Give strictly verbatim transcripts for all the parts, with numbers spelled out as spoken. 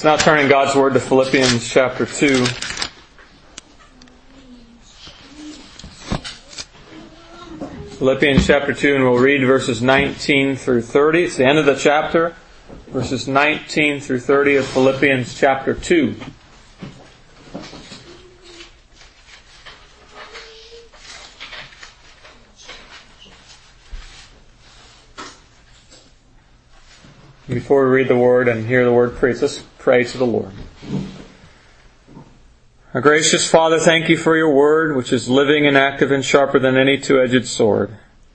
Let's now turn in God's Word to Philippians chapter two. Philippians chapter two, and we'll read verses nineteen through thirty. It's the end of the chapter. Verses nineteen through thirty of Philippians chapter two. Before we read the Word and hear the Word preached, let's pray to the Lord. Our gracious Father, thank you for your Word, which is living and active and sharper than any two-edged sword.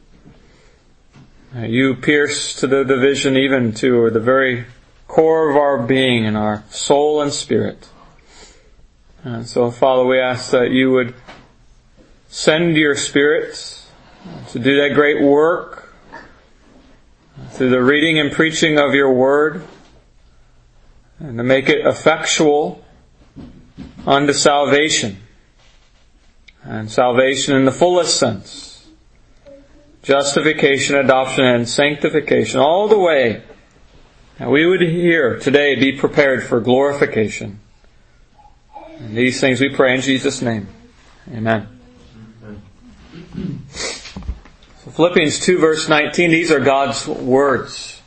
You pierce to the division, even to the very core of our being and our soul and spirit. And so, Father, we ask that you would send your Spirit to do that great work through the reading and preaching of your Word, and to make it effectual unto salvation, and salvation in the fullest sense, justification, adoption, and sanctification, all the way. And we would here today be prepared for glorification. And these things we pray in Jesus' name. Amen. So Philippians two verse nineteen, these are God's words.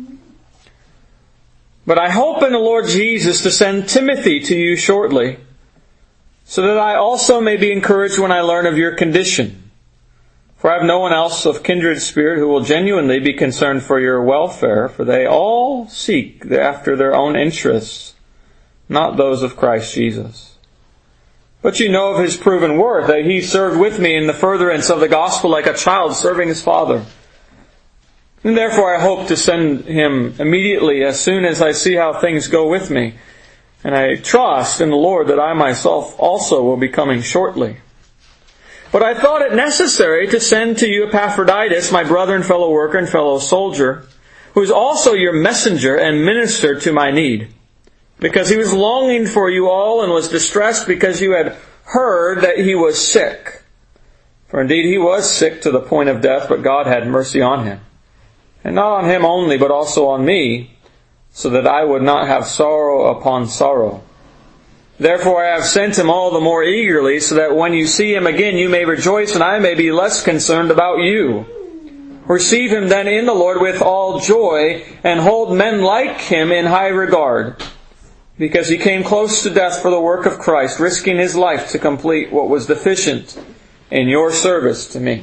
But I hope in the Lord Jesus to send Timothy to you shortly, so that I also may be encouraged when I learn of your condition. For I have no one else of kindred spirit who will genuinely be concerned for your welfare, for they all seek after their own interests, not those of Christ Jesus. But you know of his proven worth, that he served with me in the furtherance of the gospel like a child serving his father. And therefore I hope to send him immediately as soon as I see how things go with me. And I trust in the Lord that I myself also will be coming shortly. But I thought it necessary to send to you Epaphroditus, my brother and fellow worker and fellow soldier, who is also your messenger and minister to my need. Because he was longing for you all and was distressed because you had heard that he was sick. For indeed he was sick to the point of death, but God had mercy on him. And not on him only, but also on me, so that I would not have sorrow upon sorrow. Therefore I have sent him all the more eagerly, so that when you see him again you may rejoice, and I may be less concerned about you. Receive him then in the Lord with all joy, and hold men like him in high regard, because he came close to death for the work of Christ, risking his life to complete what was deficient in your service to me.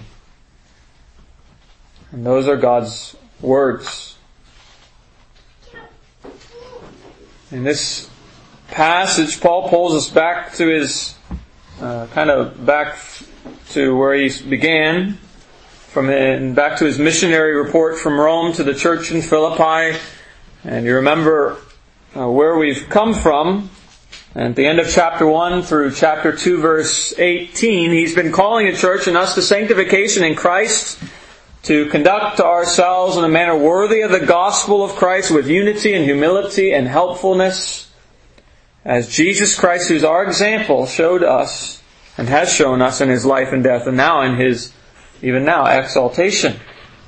And those are God's words. In this passage, Paul pulls us back to his, uh, kind of back to where he began, from and back to his missionary report from Rome to the church in Philippi. And you remember uh, where we've come from. And at the end of chapter one through chapter two verse eighteen, he's been calling the church and us to sanctification in Christ, to conduct ourselves in a manner worthy of the gospel of Christ, with unity and humility and helpfulness, as Jesus Christ, who's our example, showed us and has shown us in his life and death, and now in his, even now, exaltation,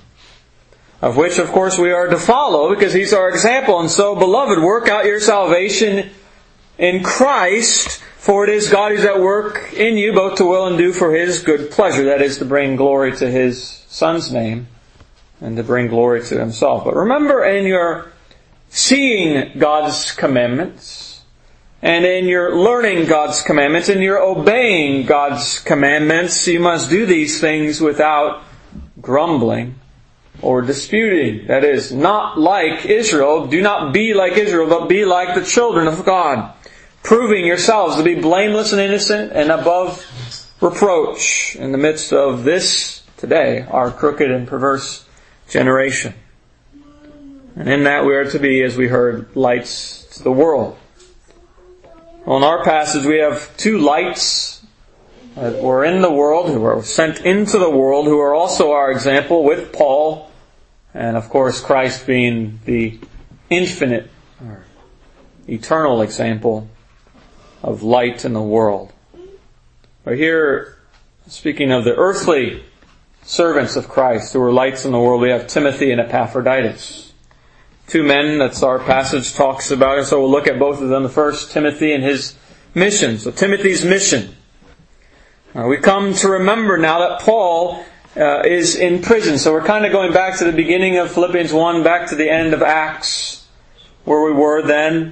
of which of course we are to follow because he's our example. And so, beloved, work out your salvation in Christ, for it is God who's at work in you both to will and do for his good pleasure, that is, to bring glory to his Son's name and to bring glory to himself. But remember, in your seeing God's commandments, and in your learning God's commandments, and your obeying God's commandments, you must do these things without grumbling or disputing. That is, not like Israel. Do not be like Israel, but be like the children of God, proving yourselves to be blameless and innocent and above reproach in the midst of this, today, our crooked and perverse generation. And in that we are to be, as we heard, lights to the world. Well, in our passage we have two lights that were in the world, who were sent into the world, who are also our example, with Paul, and of course Christ being the infinite or eternal example of light in the world. But here, speaking of the earthly servants of Christ who are lights in the world, we have Timothy and Epaphroditus. two men that's our passage talks about. And so we'll look at both of them. The first, Timothy and his mission. So Timothy's mission. Uh, we come to remember now that Paul uh, is in prison. So we're kind of going back to the beginning of Philippians one, back to the end of Acts, where we were then.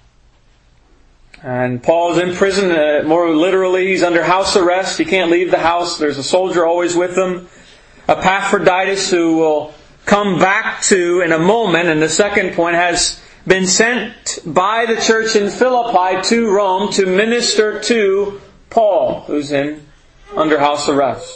And Paul is in prison. Uh, more literally, he's under house arrest. He can't leave the house. There's a soldier always with him. Epaphroditus, who will come back to in a moment, and the second point, has been sent by the church in Philippi to Rome to minister to Paul, who's in under house arrest.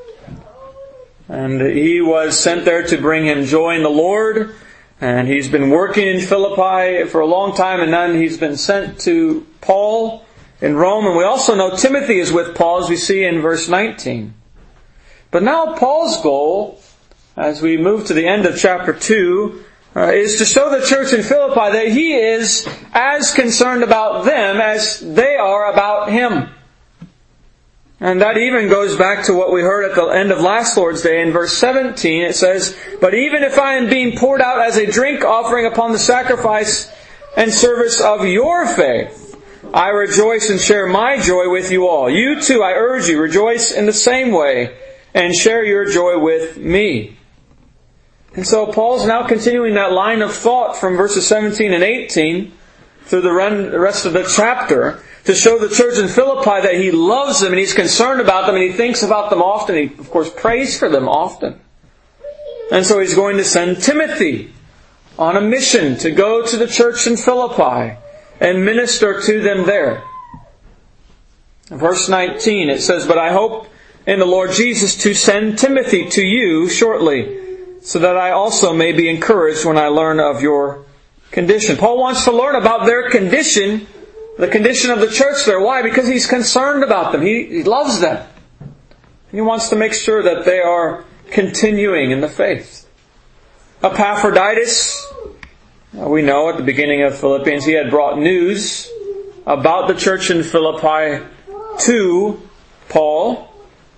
And he was sent there to bring him joy in the Lord. And he's been working in Philippi for a long time, and then he's been sent to Paul in Rome. And we also know Timothy is with Paul, as we see in verse nineteen. But now Paul's goal, as we move to the end of chapter two, uh, is to show the church in Philippi that he is as concerned about them as they are about him. And that even goes back to what we heard at the end of last Lord's Day. In verse seventeen it says, "But even if I am being poured out as a drink offering upon the sacrifice and service of your faith, I rejoice and share my joy with you all. You too, I urge you, rejoice in the same way and share your joy with me." And so Paul's now continuing that line of thought from verses seventeen and eighteen through the rest of the chapter, to show the church in Philippi that he loves them and he's concerned about them and he thinks about them often. He, of course, prays for them often. And so he's going to send Timothy on a mission to go to the church in Philippi and minister to them there. In verse nineteen it says, "But I hope in the Lord Jesus to send Timothy to you shortly, so that I also may be encouraged when I learn of your condition." Paul wants to learn about their condition, the condition of the church there. Why? Because he's concerned about them. He, he loves them. He wants to make sure that they are continuing in the faith. Epaphroditus, we know at the beginning of Philippians, he had brought news about the church in Philippi to Paul.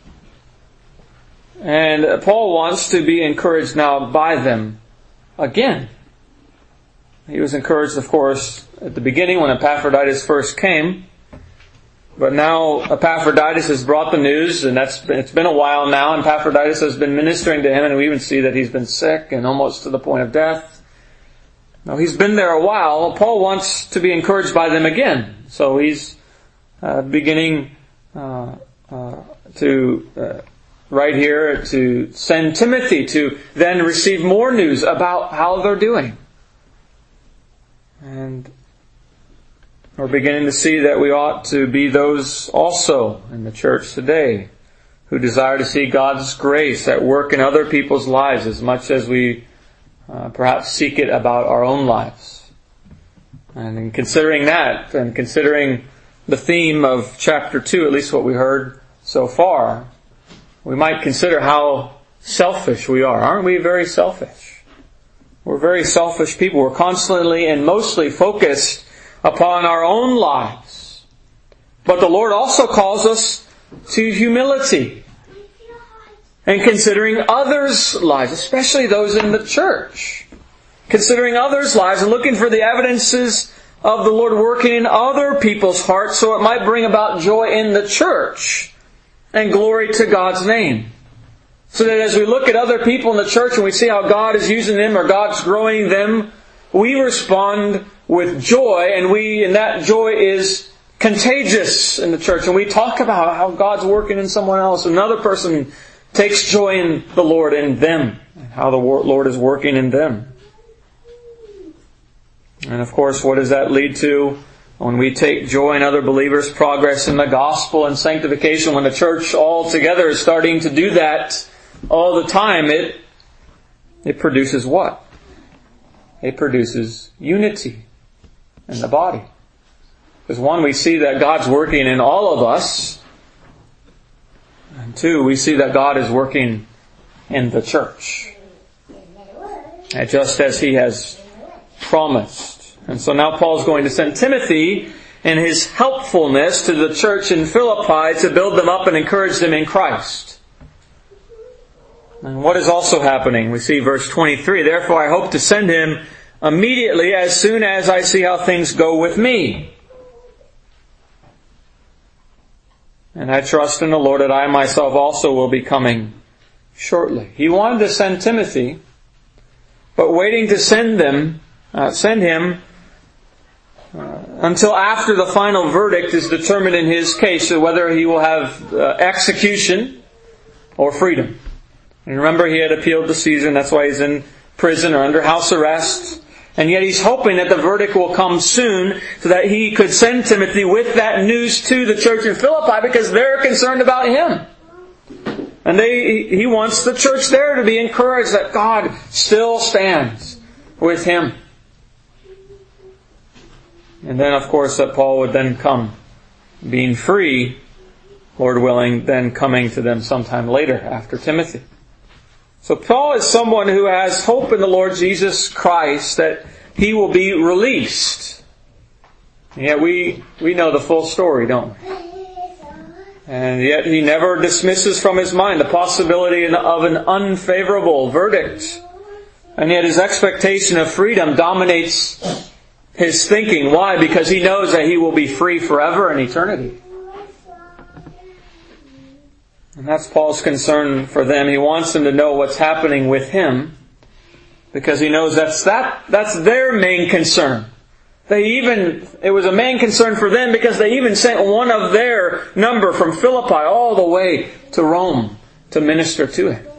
And Paul wants to be encouraged now by them again. He was encouraged, of course, at the beginning when Epaphroditus first came. But now Epaphroditus has brought the news, and that's been, it's been a while now, and Epaphroditus has been ministering to him, and we even see that he's been sick and almost to the point of death. Now he's been there a while. Paul wants to be encouraged by them again. So he's uh, beginning uh, uh, to... Uh, right here to send Timothy to then receive more news about how they're doing. And we're beginning to see that we ought to be those also in the church today who desire to see God's grace at work in other people's lives as much as we uh, perhaps seek it about our own lives. And in considering that, and considering the theme of chapter two, at least what we heard so far, we might consider how selfish we are. Aren't we very selfish? We're very selfish people. We're constantly and mostly focused upon our own lives. But the Lord also calls us to humility and considering others' lives, especially those in the church. Considering others' lives and looking for the evidences of the Lord working in other people's hearts so it might bring about joy in the church and glory to God's name. So that as we look at other people in the church and we see how God is using them or God's growing them, we respond with joy, and we, and that joy is contagious in the church. And we talk about how God's working in someone else. Another person takes joy in the Lord in them, and how the Lord is working in them. And of course, what does that lead to? When we take joy in other believers' progress in the gospel and sanctification, when the church all together is starting to do that all the time, it it produces what? It produces unity in the body. Because one, we see that God's working in all of us. And two, we see that God is working in the church. And just as He has promised. And so now Paul's going to send Timothy in his helpfulness to the church in Philippi to build them up and encourage them in Christ. And what is also happening? We see verse twenty-three, "Therefore I hope to send him immediately as soon as I see how things go with me. And I trust in the Lord that I myself also will be coming shortly. He wanted to send Timothy, but waiting to send them, uh, send him uh, until after the final verdict is determined in his case, so whether he will have uh, execution or freedom. And remember, he had appealed to Caesar, and that's why he's in prison or under house arrest. And yet he's hoping that the verdict will come soon so that he could send Timothy with that news to the church in Philippi, because they're concerned about him. And they, he wants the church there to be encouraged that God still stands with him. And then, of course, that Paul would then come, being free, Lord willing, then coming to them sometime later after Timothy. So Paul is someone who has hope in the Lord Jesus Christ that he will be released. And yet we, we know the full story, don't we? And yet he never dismisses from his mind the possibility of an unfavorable verdict. And yet his expectation of freedom dominates his thinking. Why? Because he knows that he will be free forever in eternity. And that's Paul's concern for them. He wants them to know what's happening with him, because he knows that's that that's their main concern. They even it was a main concern for them because they even sent one of their number from Philippi all the way to Rome to minister to him.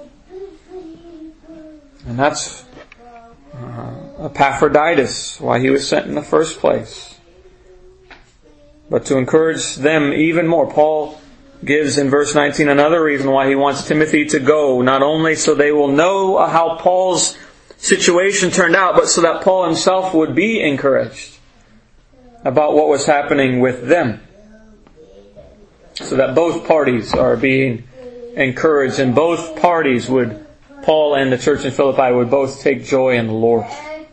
And that's uh, Epaphroditus, why he was sent in the first place. But to encourage them even more, Paul gives in verse nineteen another reason why he wants Timothy to go, not only so they will know how Paul's situation turned out, but so that Paul himself would be encouraged about what was happening with them. So that both parties are being encouraged, and both parties would, Paul and the church in Philippi, would both take joy in the Lord.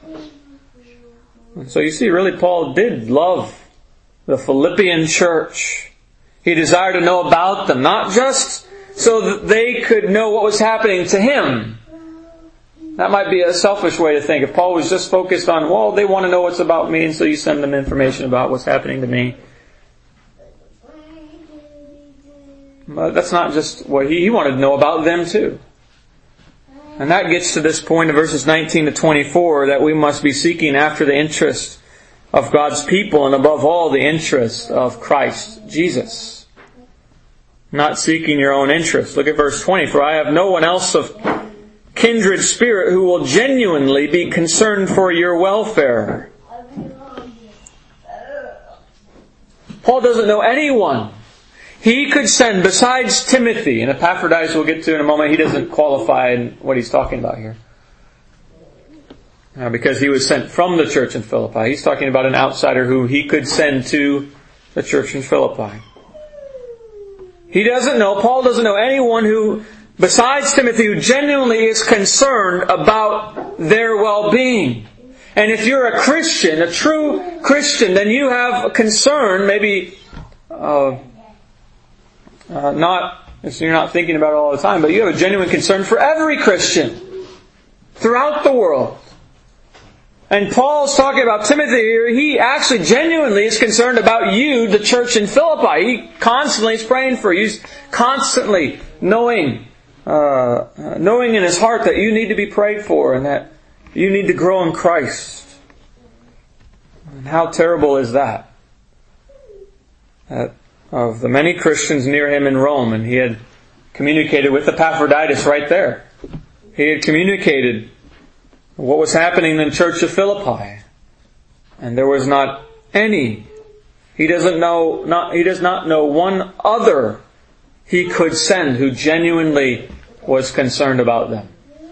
So you see, really Paul did love the Philippian church. He desired to know about them, not just so that they could know what was happening to him. That might be a selfish way to think. If Paul was just focused on, well, they want to know what's about me, and so you send them information about what's happening to me. But that's not just what he, he wanted to know about them too. And that gets to this point of verses nineteen to twenty-four, that we must be seeking after the interest of God's people, and above all the interest of Christ Jesus. Not seeking your own interest. Look at verse twenty. For I have no one else of kindred spirit who will genuinely be concerned for your welfare. Paul doesn't know anyone he could send besides Timothy. And Epaphroditus we'll get to in a moment. He doesn't qualify in what he's talking about here. Now, because he was sent from the church in Philippi. He's talking about an outsider who he could send to the church in Philippi. He doesn't know, Paul doesn't know anyone who, besides Timothy, who genuinely is concerned about their well-being. And if you're a Christian, a true Christian, then you have a concern, maybe uh, uh, not, so you're not thinking about it all the time, but you have a genuine concern for every Christian throughout the world. And Paul's talking about Timothy here. He actually genuinely is concerned about you, the church in Philippi. He constantly is praying for you. He's constantly knowing, uh, knowing in his heart that you need to be prayed for and that you need to grow in Christ. And how terrible is that? That of the many Christians near him in Rome, and he had communicated with Epaphroditus right there. He had communicated what was happening in the church of Philippi. And there was not any. He doesn't know, not, he does not know one other he could send who genuinely was concerned about them.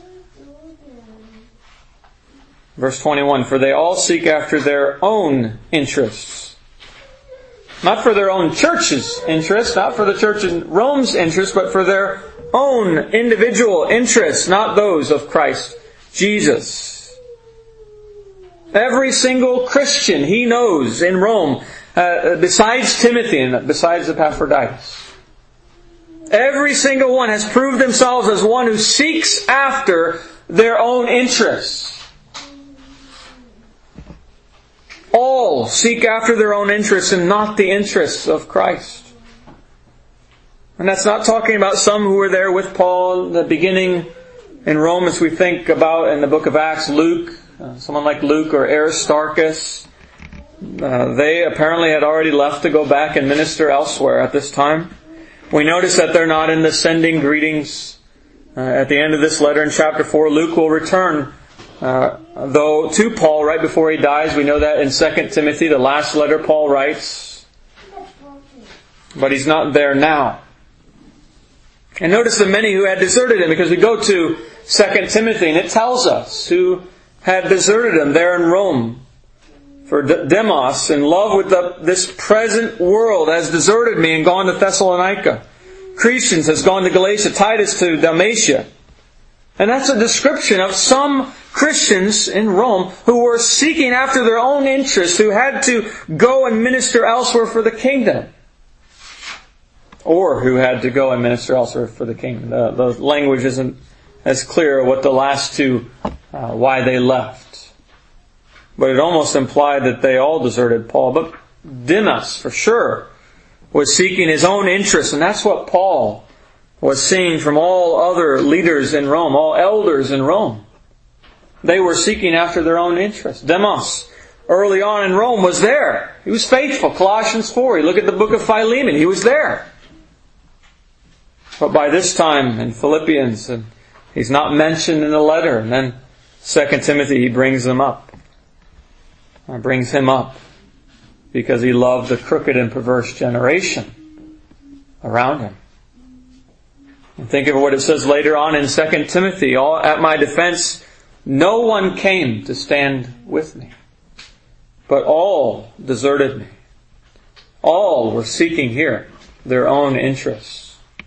Verse twenty-one, for they all seek after their own interests. Not for their own church's interest, not for the church in Rome's interest, but for their own individual interests, not those of Christ Jesus. Every single Christian he knows in Rome, uh, besides Timothy and besides Epaphroditus, every single one has proved themselves as one who seeks after their own interests. all seek after their own interests and not the interests of Christ. And that's not talking about some who were there with Paul in the beginning in Rome, as we think about in the book of Acts, Luke, uh, someone like Luke or Aristarchus. Uh, they apparently had already left to go back and minister elsewhere at this time. We notice that they're not in the sending greetings. Uh, at the end of this letter in chapter four, Luke will return, uh, though to Paul right before he dies. We know that in Second Timothy, the last letter Paul writes. But he's not there now. And notice the many who had deserted him, because we go to Second Timothy and it tells us who had deserted him there in Rome. For Demas, in love with the, this present world, has deserted me and gone to Thessalonica. Crescens has gone to Galatia, Titus to Dalmatia. And that's a description of some Christians in Rome who were seeking after their own interests, who had to go and minister elsewhere for the kingdom. Or who had to go and minister elsewhere for the kingdom. The, the language isn't as clear what the last two, uh, why they left. But it almost implied that they all deserted Paul. But Demas, for sure, was seeking his own interests. And that's what Paul was seeing from all other leaders in Rome, all elders in Rome. They were seeking after their own interests. Demas, early on in Rome, was there. He was faithful. Colossians four. You look at the book of Philemon. He was there. But by this time in Philippians, and he's not mentioned in the letter. And then Second Timothy, he brings them up. Or brings him up. Because he loved the crooked and perverse generation around him. And think of what it says later on in Second Timothy. All at my defense, no one came to stand with me. But all deserted me. All were seeking here their own interests.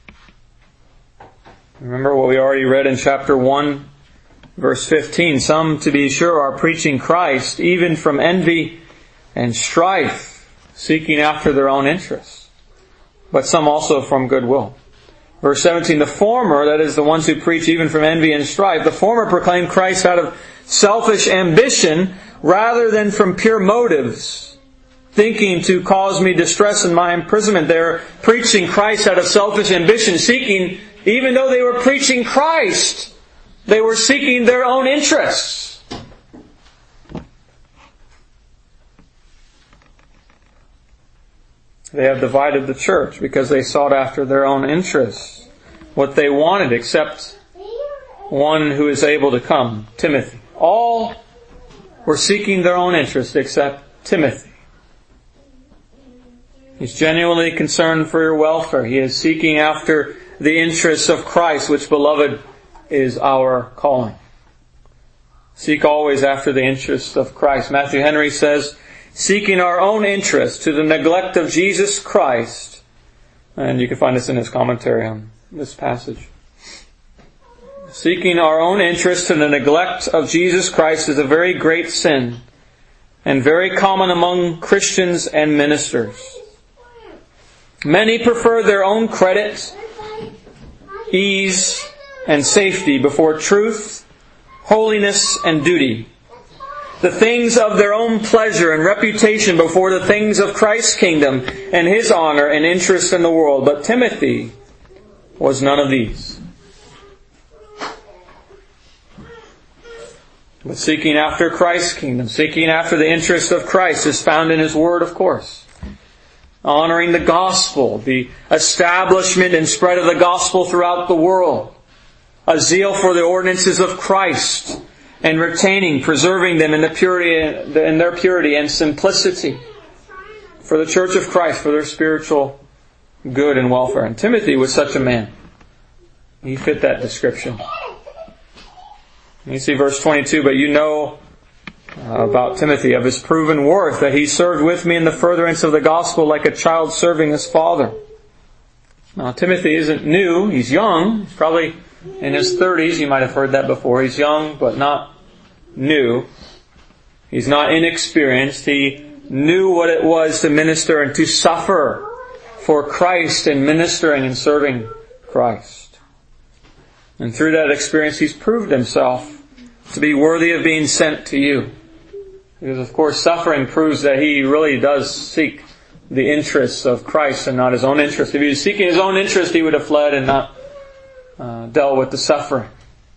Remember what we already read in chapter one, verse fifteen. Some, to be sure, are preaching Christ, even from envy and strife, seeking after their own interests. But some also from goodwill. Verse seventeen, the former, that is the ones who preach even from envy and strife, the former proclaim Christ out of selfish ambition rather than from pure motives, thinking to cause me distress in my imprisonment. They're preaching Christ out of selfish ambition, seeking, even though they were preaching Christ, they were seeking their own interests. They have divided the church because they sought after their own interests, what they wanted, except one who is able to come, Timothy. All were seeking their own interests except Timothy. He's genuinely concerned for your welfare. He is seeking after the interests of Christ, which, beloved, is our calling. Seek always after the interests of Christ. Matthew Henry says, seeking our own interests to the neglect of Jesus Christ. And you can find this in his commentary on this passage. Seeking our own interests to the neglect of Jesus Christ is a very great sin and very common among Christians and ministers. Many prefer their own credit, ease, and safety before truth, holiness, and duty. The things of their own pleasure and reputation before the things of Christ's kingdom and His honor and interest in the world. But Timothy was none of these. But seeking after Christ's kingdom, seeking after the interest of Christ is found in His Word, of course. Honoring the gospel, the establishment and spread of the gospel throughout the world. A zeal for the ordinances of Christ and retaining, preserving them in the purity, in their purity and simplicity for the church of Christ, for their spiritual good and welfare. And Timothy was such a man. He fit that description. You see verse twenty-two, but you know uh, about Timothy, of his proven worth, that he served with me in the furtherance of the gospel like a child serving his father. Now Timothy isn't new, he's young, he's probably in his thirties, you might have heard that before. He's young, but not new. He's not inexperienced. He knew what it was to minister and to suffer for Christ in ministering and serving Christ. And through that experience, he's proved himself to be worthy of being sent to you. Because of course suffering proves that he really does seek the interests of Christ and not his own interest. If he was seeking his own interest, he would have fled and not uh, dealt with the suffering.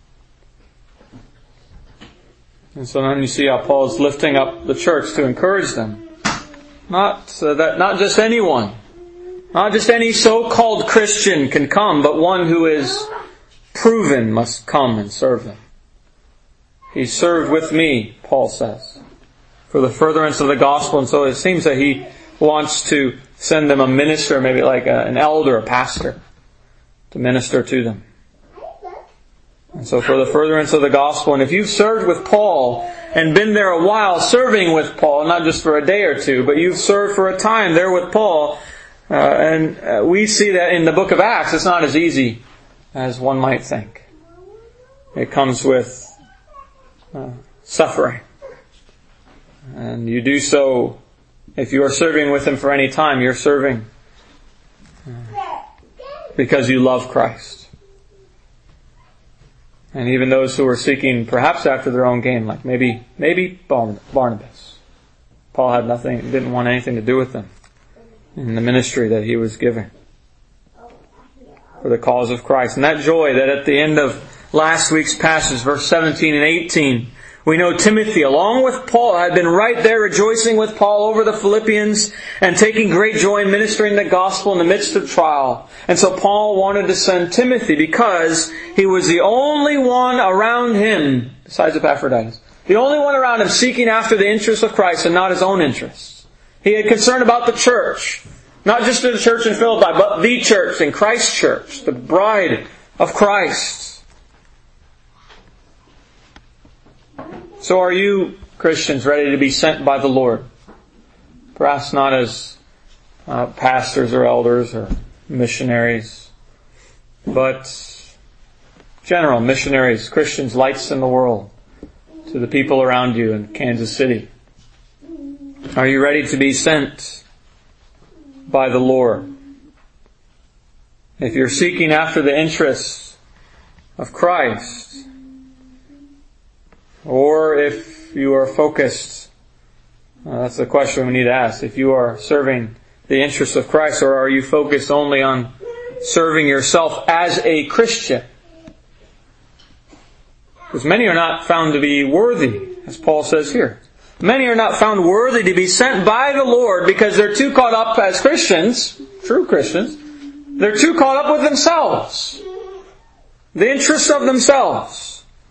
And so then you see how Paul is lifting up the church to encourage them. Not so that not just anyone, not just any so-called Christian can come, but one who is proven must come and serve them. He served with me, Paul says, for the furtherance of the gospel. And so it seems that he wants to send them a minister, maybe like a, an elder, a pastor, to minister to them. And so for the furtherance of the gospel, and if you've served with Paul and been there a while serving with Paul, not just for a day or two, but you've served for a time there with Paul, uh, and uh, we see that in the book of Acts, it's not as easy as one might think. It comes with uh, suffering. And you do so, if you are serving with Him for any time, you're serving uh, because you love Christ. And even those who were seeking perhaps after their own gain, like maybe maybe Barnabas. Paul had nothing, didn't want anything to do with them in the ministry that he was giving for the cause of Christ. And that joy that at the end of last week's passage, verse seventeen and eighteen, we know Timothy, along with Paul, had been right there rejoicing with Paul over the Philippians and taking great joy in ministering the gospel in the midst of trial. And so Paul wanted to send Timothy because he was the only one around him, besides Epaphroditus, the only one around him seeking after the interests of Christ and not his own interests. He had concern about the church, not just the church in Philippi, but the church in Christ's church, the bride of Christ. So are you, Christians, ready to be sent by the Lord? Perhaps not as uh, pastors or elders or missionaries, but general missionaries, Christians, lights in the world to the people around you in Kansas City. Are you ready to be sent by the Lord? If you're seeking after the interests of Christ, or if you are focused, uh, that's the question we need to ask. If you are serving the interests of Christ, or are you focused only on serving yourself as a Christian? Because many are not found to be worthy, as Paul says here. Many are not found worthy to be sent by the Lord because they're too caught up as Christians, true Christians, they're too caught up with themselves, the interests of themselves.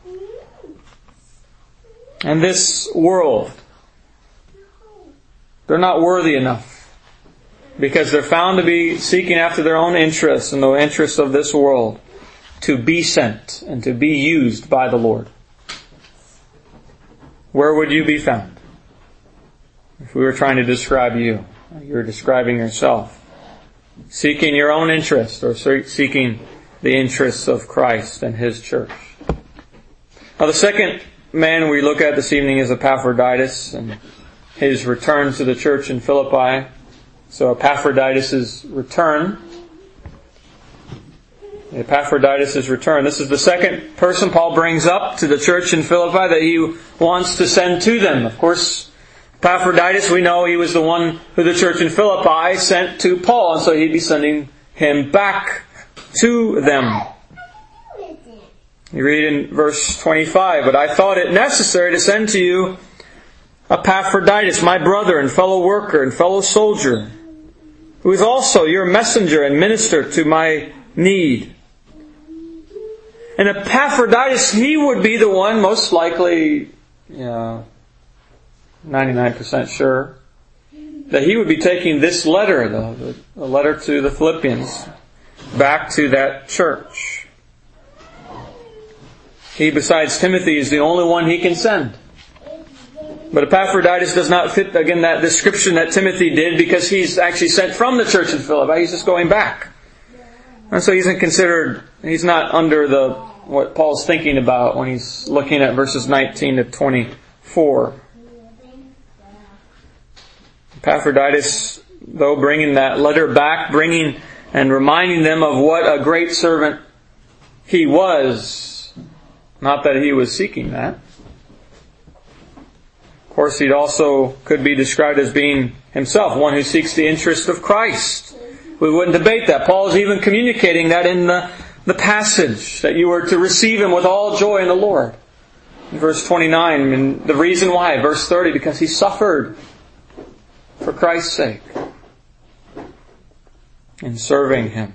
And this world, they're not worthy enough because they're found to be seeking after their own interests and the interests of this world to be sent and to be used by the Lord. Where would you be found if we were trying to describe you? You're describing yourself. Seeking your own interest or seeking the interests of Christ and His church. Now the second man we look at this evening is Epaphroditus and his return to the church in Philippi. So Epaphroditus' return. Epaphroditus' return. This is the second person Paul brings up to the church in Philippi that he wants to send to them. Of course, Epaphroditus, we know he was the one who the church in Philippi sent to Paul, and so he'd be sending him back to them. You read in verse twenty-five, "But I thought it necessary to send to you Epaphroditus, my brother and fellow worker and fellow soldier, who is also your messenger and minister to my need." And Epaphroditus, he would be the one, most likely, you know, ninety-nine percent sure, that he would be taking this letter, the, the letter to the Philippians, back to that church. He, besides Timothy, is the only one he can send. But Epaphroditus does not fit, again, that description that Timothy did because he's actually sent from the church in Philippi. He's just going back. And so he's not considered, he's not under the, what Paul's thinking about when he's looking at verses nineteen to twenty-four. Epaphroditus, though, bringing that letter back, bringing and reminding them of what a great servant he was. Not that he was seeking that. Of course, he also could be described as being himself one who seeks the interest of Christ. We wouldn't debate that. Paul is even communicating that in the, the passage, that you were to receive him with all joy in the Lord. In verse twenty-nine, and the reason why, verse thirty, because he suffered for Christ's sake in serving him.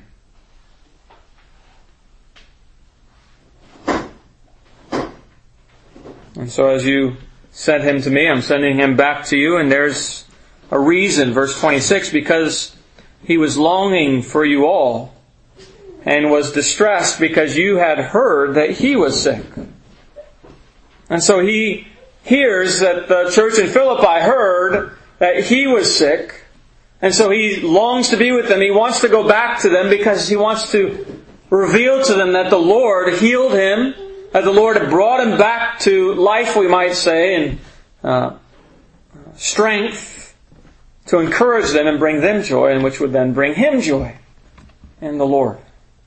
And so as you sent him to me, I'm sending him back to you, and there's a reason, verse twenty-six, because he was longing for you all and was distressed because you had heard that he was sick. And so he hears that the church in Philippi heard that he was sick, and so he longs to be with them. He wants to go back to them because he wants to reveal to them that the Lord healed him, that the Lord had brought him back to life, we might say, and uh, strength to encourage them and bring them joy, and which would then bring him joy in the Lord.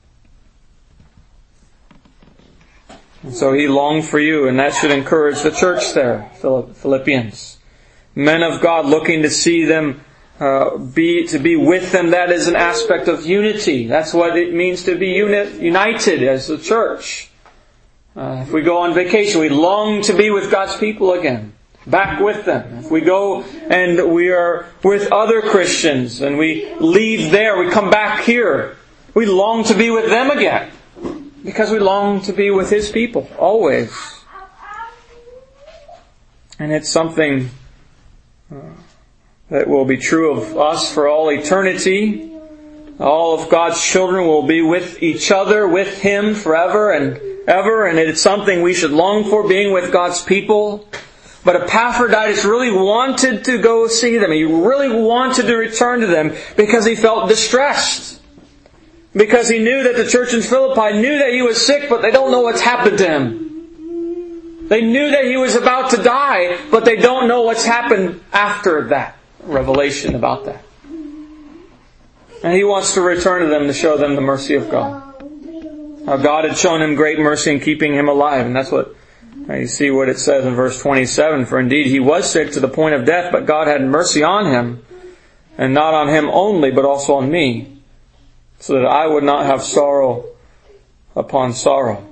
And so he longed for you, and that should encourage the church there, Philippians. Men of God looking to see them, uh, be to be with them. That is an aspect of unity. That's what it means to be uni- united as a church. Uh, if we go on vacation, we long to be with God's people again, back with them. If we go and we are with other Christians and we leave there, we come back here, we long to be with them again because we long to be with His people, always. And it's something uh, that will be true of us for all eternity. All of God's children will be with each other, with Him forever and ever, and it's something we should long for, being with God's people. But Epaphroditus really wanted to go see them. He really wanted to return to them because he felt distressed. Because he knew that the church in Philippi knew that he was sick, but they don't know what's happened to him. They knew that he was about to die, but they don't know what's happened after that. Revelation about that. And he wants to return to them to show them the mercy of God. How God had shown him great mercy in keeping him alive. And that's what you see what it says in verse twenty-seven. For indeed he was sick to the point of death, but God had mercy on him. And not on him only, but also on me. So that I would not have sorrow upon sorrow.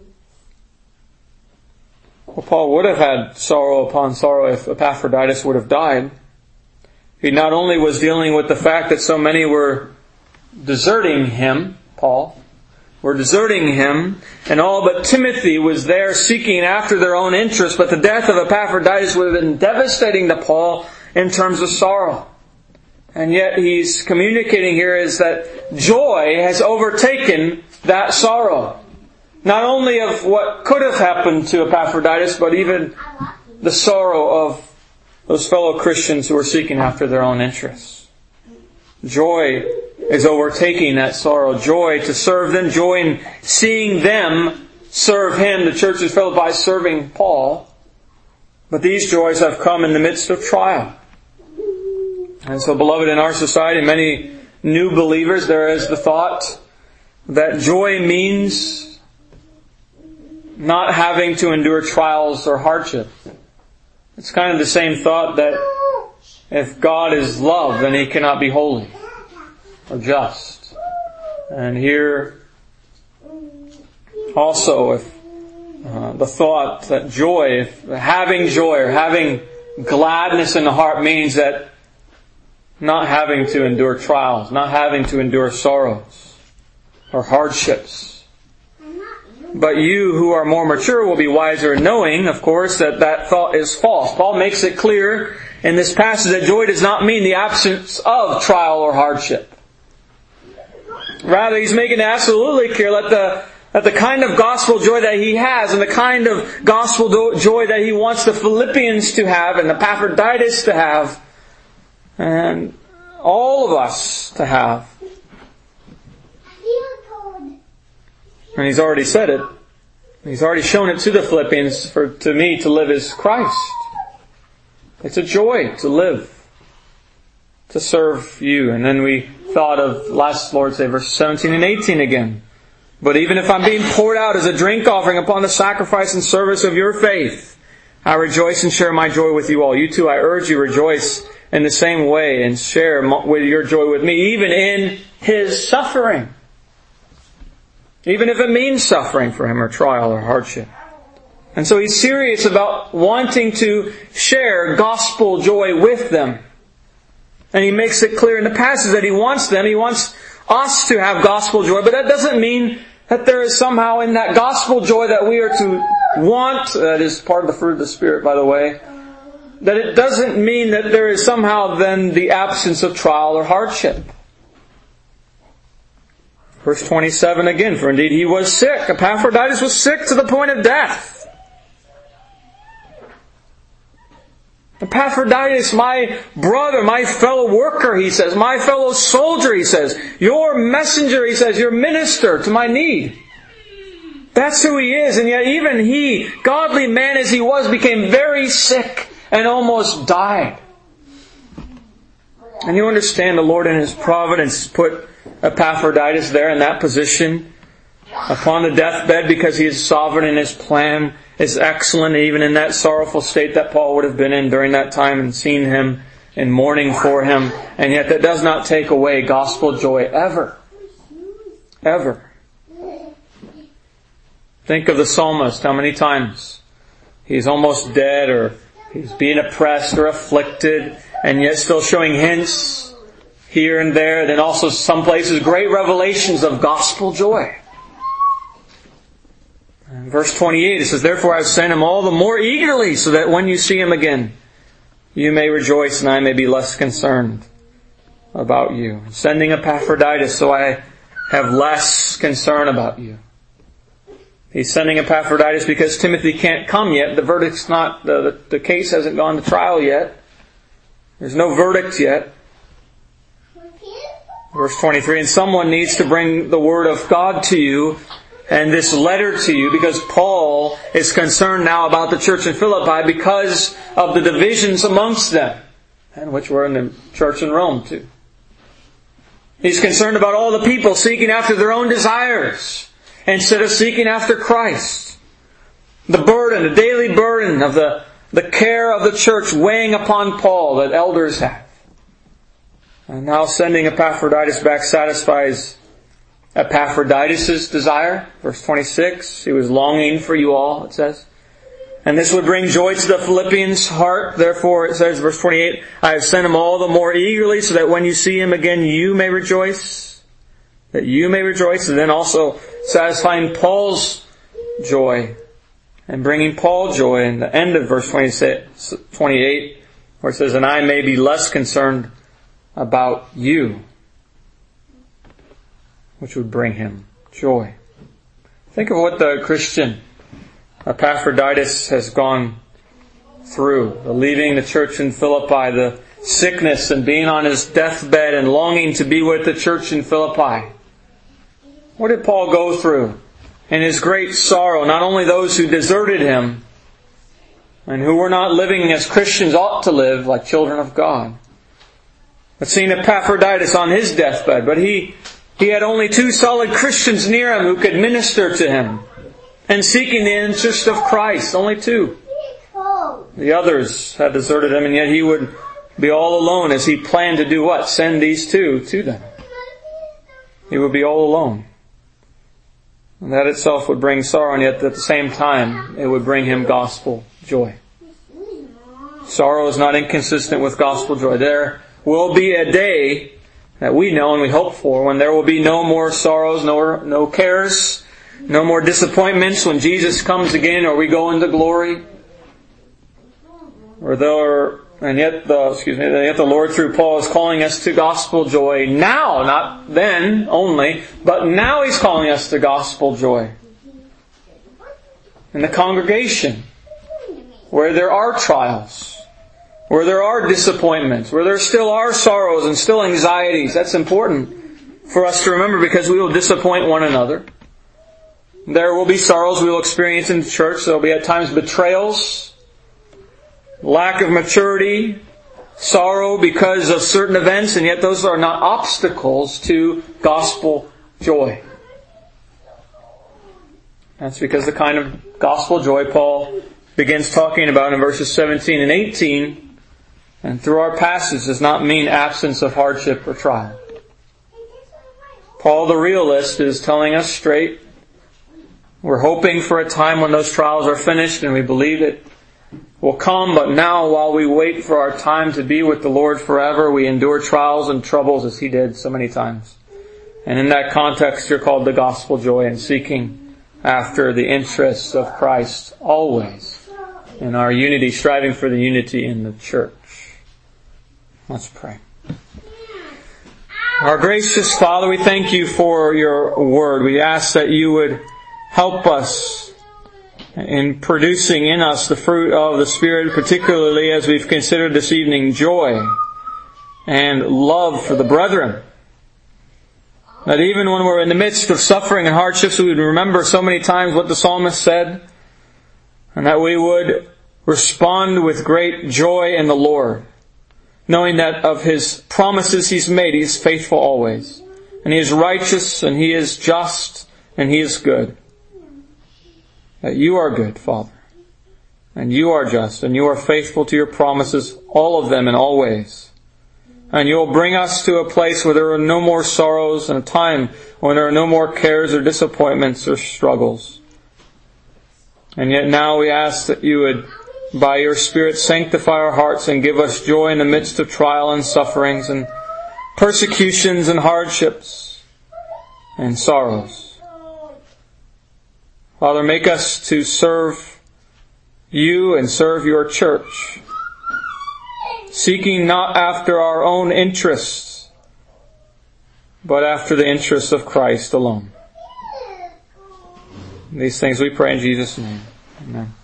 Well, Paul would have had sorrow upon sorrow if Epaphroditus would have died. He not only was dealing with the fact that so many were deserting him, Paul, were deserting him, and all but Timothy was there seeking after their own interests, but the death of Epaphroditus would have been devastating to Paul in terms of sorrow. And yet he's communicating here is that joy has overtaken that sorrow. Not only of what could have happened to Epaphroditus, but even the sorrow of those fellow Christians who are seeking after their own interests. Joy is overtaking that sorrow. Joy to serve them. Joy in seeing them serve Him. The church of Philippi serving Paul. But these joys have come in the midst of trial. And so, beloved, in our society, many new believers, there is the thought that joy means not having to endure trials or hardship. It's kind of the same thought that if God is love, then He cannot be holy or just. And here also, if uh, the thought that joy, if having joy or having gladness in the heart means that not having to endure trials, not having to endure sorrows or hardships. But you who are more mature will be wiser, knowing, of course, that that thought is false. Paul makes it clear in this passage that joy does not mean the absence of trial or hardship. Rather, he's making it absolutely clear that the, that the kind of gospel joy that he has and the kind of gospel do- joy that he wants the Philippians to have and the Epaphroditus to have and all of us to have. And he's already said it. He's already shown it to the Philippians. For to me, to live is Christ. It's a joy to live, to serve you. And then we thought of last Lord's Day, verses seventeen and eighteen again. But even if I'm being poured out as a drink offering upon the sacrifice and service of your faith, I rejoice and share my joy with you all. You too, I urge you, rejoice in the same way and share with your joy with me, even in his suffering. Even if it means suffering for him or trial or hardship. And so he's serious about wanting to share gospel joy with them. And he makes it clear in the passage that he wants them, he wants us to have gospel joy, but that doesn't mean that there is somehow in that gospel joy that we are to want, that is part of the fruit of the Spirit, by the way, that it doesn't mean that there is somehow then the absence of trial or hardship. Verse twenty-seven again, for indeed he was sick. Epaphroditus was sick to the point of death. Epaphroditus, my brother, my fellow worker, he says, my fellow soldier, he says, your messenger, he says, your minister to my need. That's who he is, and yet even he, godly man as he was, became very sick and almost died. And you understand the Lord in His providence put Epaphroditus there in that position upon the deathbed because He is sovereign in His plan. Is excellent even in that sorrowful state that Paul would have been in during that time and seen him and mourning for him. And yet that does not take away gospel joy ever. Ever. Think of the psalmist, how many times he's almost dead or he's being oppressed or afflicted and yet still showing hints here and there. Then also some places great revelations of gospel joy. In verse twenty-eight, it says, therefore I have sent him all the more eagerly, so that when you see him again, you may rejoice and I may be less concerned about you. Sending Epaphroditus, so I have less concern about you. He's sending Epaphroditus because Timothy can't come yet. The verdict's not, the, the, the case hasn't gone to trial yet. There's no verdict yet. Verse twenty-three, and someone needs to bring the word of God to you and this letter to you, because Paul is concerned now about the church in Philippi because of the divisions amongst them, and which were in the church in Rome too. He's concerned about all the people seeking after their own desires instead of seeking after Christ. The burden, the daily burden of the, the care of the church weighing upon Paul that elders have. And now sending Epaphroditus back satisfies Epaphroditus' desire. Verse twenty-six, he was longing for you all, it says. And this would bring joy to the Philippians' heart. Therefore, it says, verse twenty-eight, I have sent him all the more eagerly, so that when you see him again, you may rejoice. That you may rejoice. And then also satisfying Paul's joy. And bringing Paul joy in the end of verse twenty-eight, where it says, and I may be less concerned about you, which would bring him joy. Think of what the Christian Epaphroditus has gone through. The leaving the church in Philippi, the sickness and being on his deathbed and longing to be with the church in Philippi. What did Paul go through? In his great sorrow, not only those who deserted him and who were not living as Christians ought to live, like children of God, but seeing Epaphroditus on his deathbed, but he He had only two solid Christians near him who could minister to him and seeking the interest of Christ. Only two. The others had deserted him, and yet he would be all alone as he planned to do what? Send these two to them. He would be all alone. And that itself would bring sorrow, and yet at the same time it would bring him gospel joy. Sorrow is not inconsistent with gospel joy. There will be a day that we know and we hope for, when there will be no more sorrows, no, no cares, no more disappointments, when Jesus comes again or we go into glory. Or there, and yet the, excuse me, yet the Lord through Paul is calling us to gospel joy now, not then only, but now He's calling us to gospel joy. In the congregation, where there are trials, where there are disappointments, where there still are sorrows and still anxieties. That's important for us to remember, because we will disappoint one another. There will be sorrows we will experience in the church. There will be at times betrayals, lack of maturity, sorrow because of certain events, and yet those are not obstacles to gospel joy. That's because the kind of gospel joy Paul begins talking about in verses seventeen and eighteen, and through our passage, does not mean absence of hardship or trial. Paul the realist is telling us straight, we're hoping for a time when those trials are finished, and we believe it will come, but now while we wait for our time to be with the Lord forever, we endure trials and troubles as He did so many times. And in that context, you're called the gospel joy and seeking after the interests of Christ always. In our unity, striving for the unity in the church. Let's pray. Our gracious Father, we thank You for Your word. We ask that You would help us in producing in us the fruit of the Spirit, particularly as we've considered this evening joy and love for the brethren. That even when we're in the midst of suffering and hardships, we would remember so many times what the psalmist said, and that we would respond with great joy in the Lord, knowing that of His promises He's made, He's faithful always. And He is righteous, and He is just, and He is good. That You are good, Father. And You are just, and You are faithful to Your promises, all of them in all ways. And You'll bring us to a place where there are no more sorrows, and a time when there are no more cares or disappointments or struggles. And yet now we ask that You would, by Your Spirit, sanctify our hearts and give us joy in the midst of trial and sufferings and persecutions and hardships and sorrows. Father, make us to serve You and serve Your church, seeking not after our own interests, but after the interests of Christ alone. These things we pray in Jesus' name. Amen.